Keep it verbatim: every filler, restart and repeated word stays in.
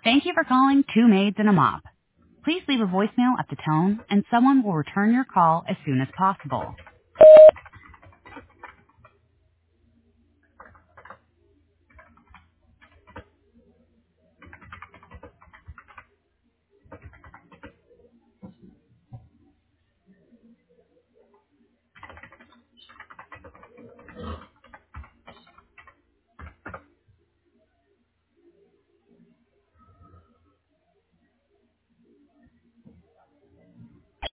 Thank you for calling Two Maids and a Mop. Please leave a voicemail at the tone, and someone will return your call as soon as possible.